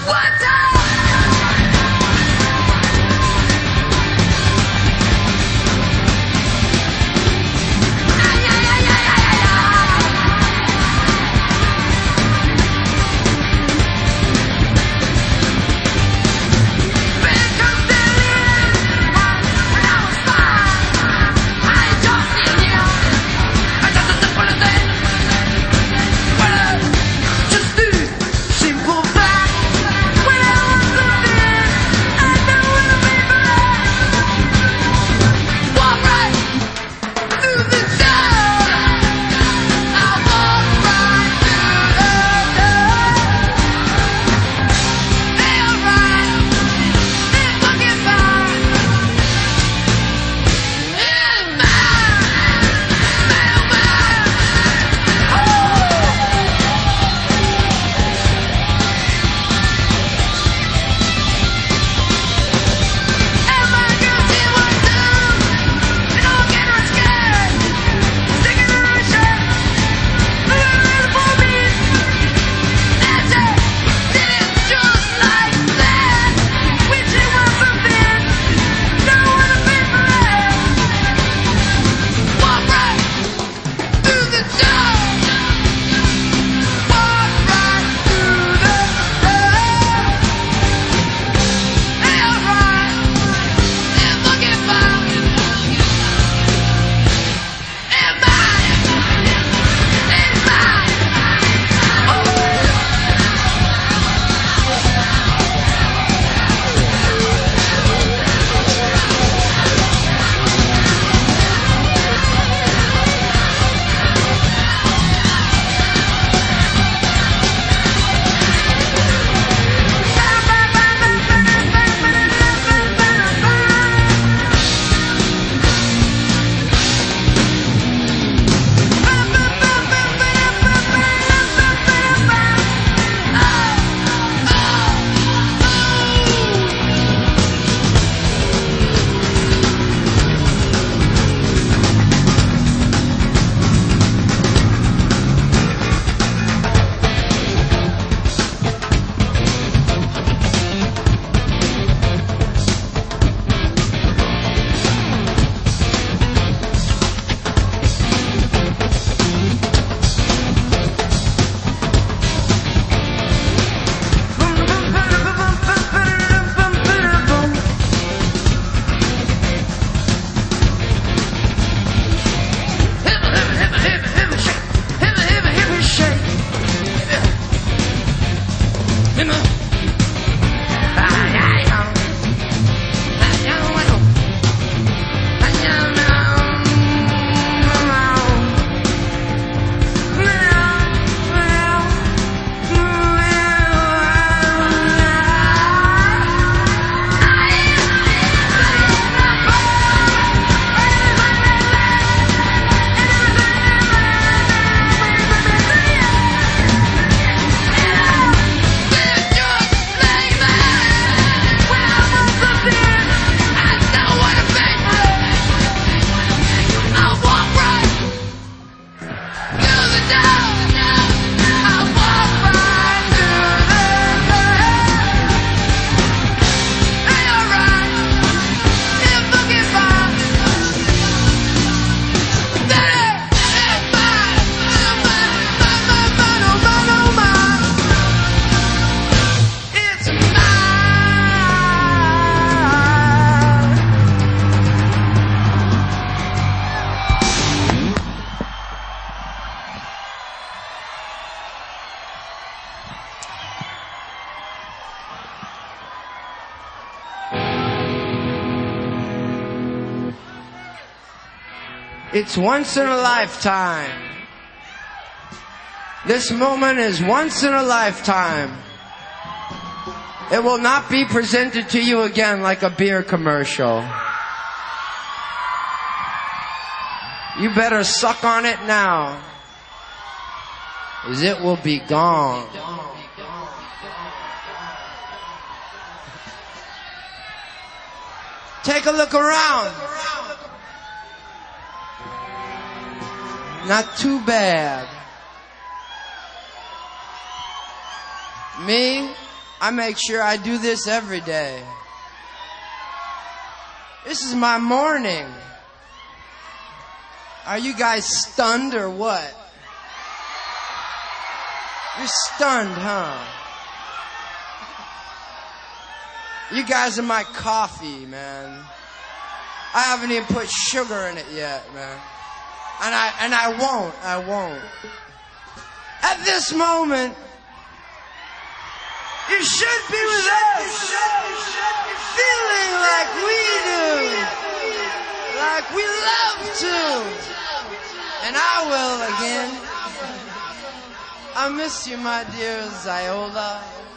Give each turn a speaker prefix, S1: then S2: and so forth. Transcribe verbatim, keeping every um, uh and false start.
S1: It's once in a lifetime. This moment is once in a lifetime. It will not be presented to you again like a beer commercial. You better suck on it now, 'cause it will be gone. Take a look around. Not too bad. Me, I make sure I do this every day. This is my morning. Are you guys stunned or what? You're stunned, huh? You guys are my coffee, man. I haven't even put sugar in it yet, man. And I and I won't. I won't. At this moment, you should be with us, feeling like we do, like we love to. And I will again. I miss you, my dear Ziola.